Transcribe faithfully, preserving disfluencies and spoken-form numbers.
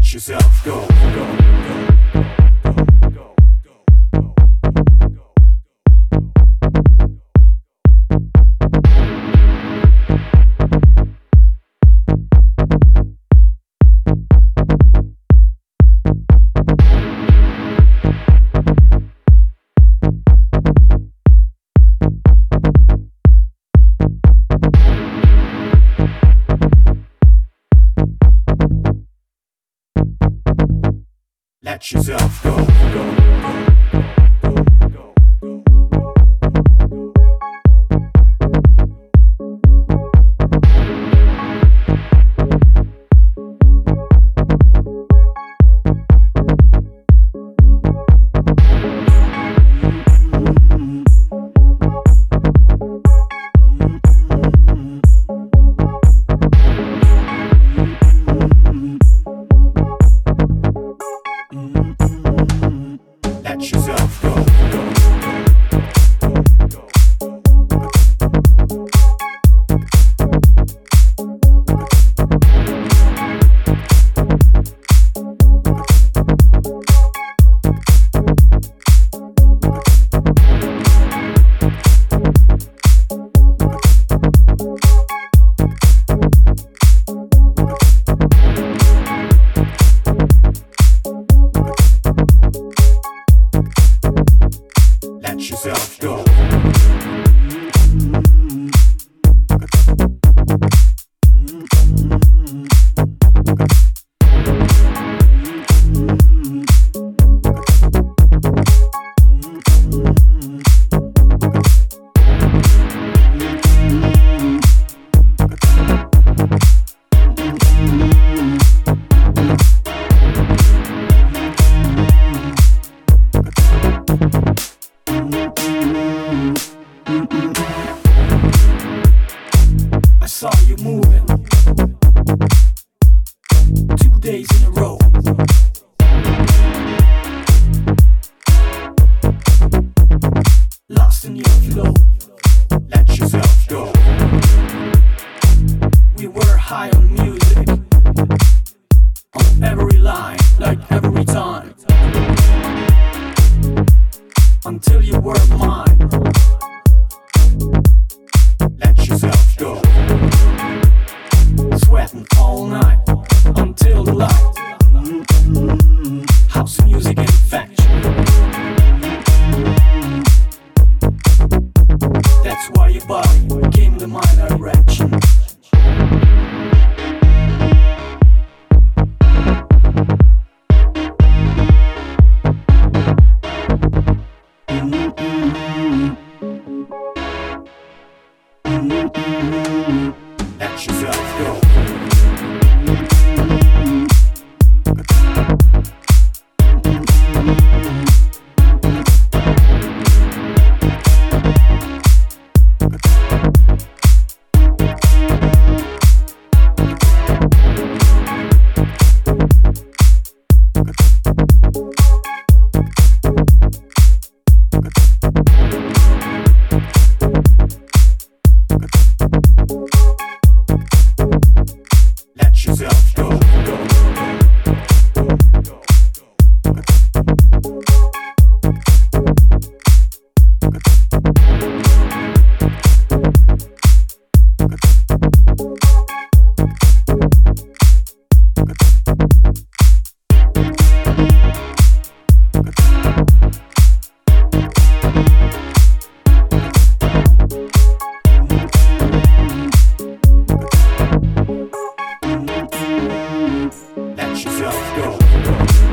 Let yourself go, go, go, go, let yourself go, go. Let yourself go, go. Let yourself go. I saw you moving two days in a row. Lost in your flow. Let yourself go. We were high on music, on every line, like every time, until you were mine. Let yourself go. Sweating all night until the light. House music infection. That's why your body came to my direction. Let yourself go. Let yourself go, go. Let yourself go.